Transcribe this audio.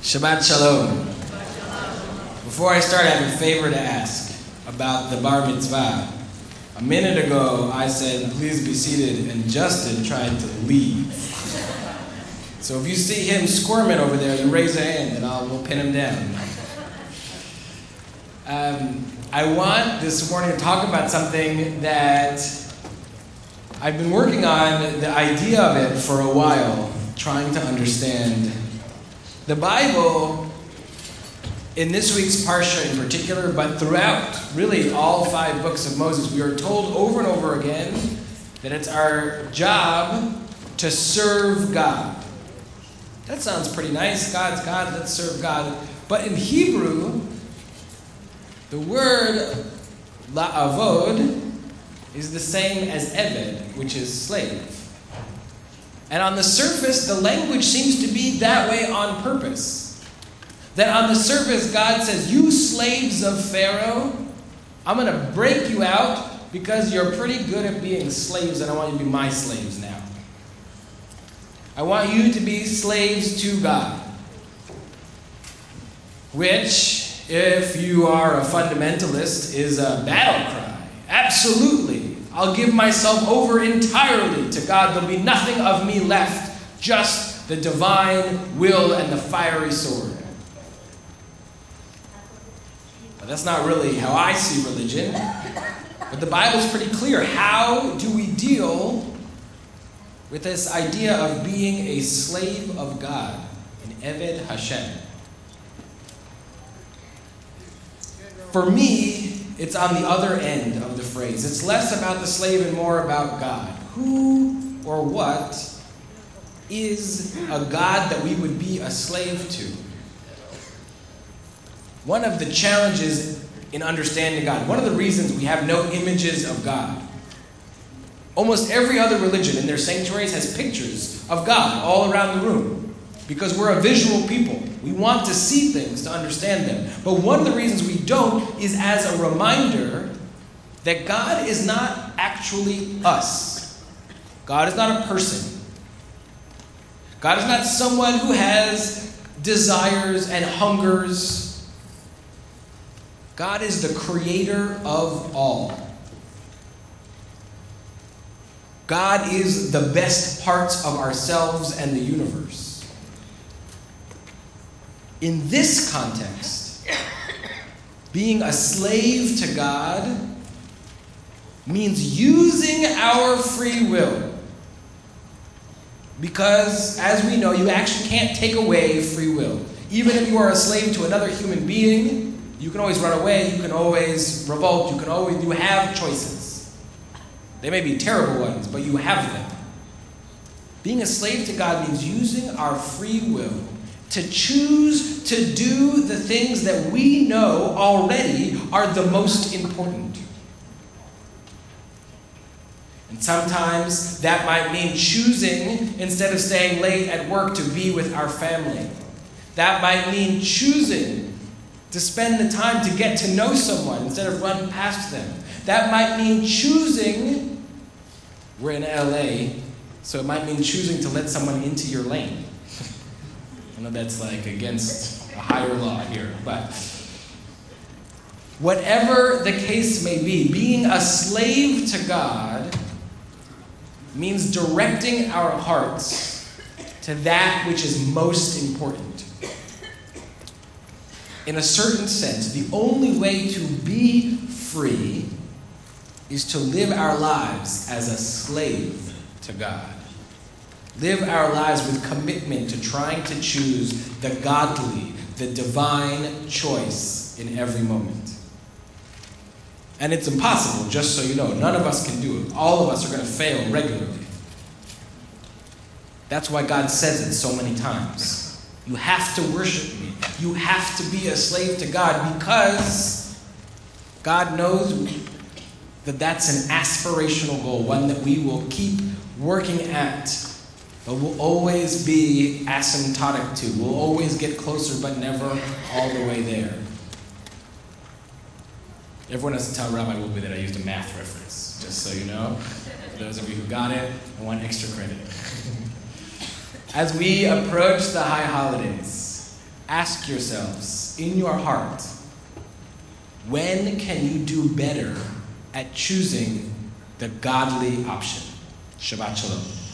Shabbat Shalom. Before I start, I have a favor to ask about the bar mitzvah. A minute ago, I said, please be seated, and Justin tried to leave. So if you see him squirming over there, you raise a hand and we'll pin him down. I want this morning to talk about something that I've been working on the idea of it for a while, trying to understand. The Bible, in this week's Parsha in particular, but throughout really all 5 books of Moses, we are told over and over again that it's our job to serve God. That sounds pretty nice. God's God, let's serve God. But in Hebrew, the word la'avod is the same as eved, which is slave. And on the surface, the language seems to be that way on purpose. That on the surface, God says, you slaves of Pharaoh, I'm going to break you out because you're pretty good at being slaves, and I want you to be my slaves now. I want you to be slaves to God. Which, if you are a fundamentalist, is a battle cry. Absolutely. I'll give myself over entirely to God. There'll be nothing of me left, just the divine will and the fiery sword. But that's not really how I see religion. But the Bible's pretty clear. How do we deal with this idea of being a slave of God, an Eved Hashem? For me, it's on the other end of the phrase. It's less about the slave and more about God. Who or what is a God that we would be a slave to? One of the challenges in understanding God, one of the reasons we have no images of God. Almost every other religion in their sanctuaries has pictures of God all around the room. Because we're a visual people. We want to see things to understand them. But one of the reasons we don't is as a reminder that God is not actually us. God is not a person. God is not someone who has desires and hungers. God is the creator of all. God is the best parts of ourselves and the universe. In this context, being a slave to God means using our free will. Because, as we know, you actually can't take away free will. Even if you are a slave to another human being, you can always run away, you can always revolt, you have choices. They may be terrible ones, but you have them. Being a slave to God means using our free will to choose to do the things that we know already are the most important. And sometimes that might mean choosing, instead of staying late at work, to be with our family. That might mean choosing to spend the time to get to know someone instead of running past them. That might mean choosing, we're in LA, so it might mean choosing to let someone into your lane. I know that's like against a higher law here, but whatever the case may be, being a slave to God means directing our hearts to that which is most important. In a certain sense, the only way to be free is to live our lives as a slave to God. Live our lives with commitment to trying to choose the godly, the divine choice in every moment. And it's impossible, just so you know. None of us can do it. All of us are going to fail regularly. That's why God says it so many times. You have to worship me. You have to be a slave to God, because God knows that that's an aspirational goal, one that we will keep working at, but we'll always be asymptotic to. We'll always get closer, but never all the way there. Everyone has to tell Rabbi Wilby that I used a math reference, just so you know. For those of you who got it, I want extra credit. As we approach the high holidays, ask yourselves in your heart, when can you do better at choosing the godly option? Shabbat Shalom.